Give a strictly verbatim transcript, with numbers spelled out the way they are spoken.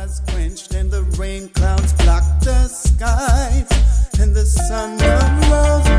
has quenched and the rain clouds block the skies and the sun arose.